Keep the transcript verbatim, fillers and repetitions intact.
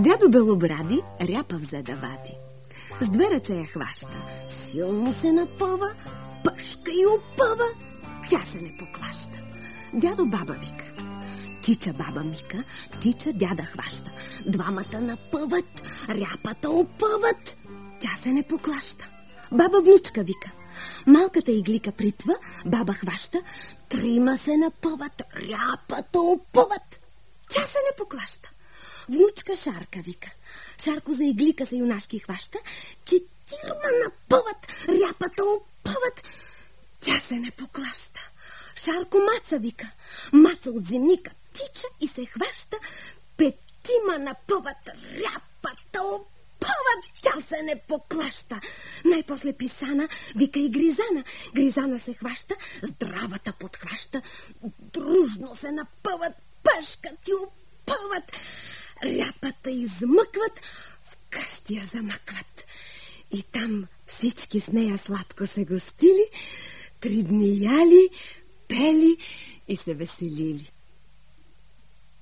Дядо Белобради ряпа взе да вади. С две ръце я хваща, силно се напъва, пъшка и опъва, тя се не поклаща. Дядо баба вика, тича баба Мика, тича дяда хваща. Двамата напъват, ряпата опъват, тя се не поклаща. Баба внучка вика, малката иглика припва, баба хваща, трима се напъват, ряпата опъват, тя се не поклаща. Внучка Шарка вика, Шарко за иглика се юнашки хваща, четирма напъват, ряпата опъват, тя се не поклаща. Шарко Маца вика, Маца от земника тича и се хваща, петима напъват, ряпата опъват, тя се не поклаща. Най-после Писана вика и Гризана, Гризана се хваща, здравата подхваща, дружно се напъват, пъшкат и опъват, ряпата измъкват, в къщи я замъкват. И там всички с нея сладко се гостили, три дни яли, пели и се веселили.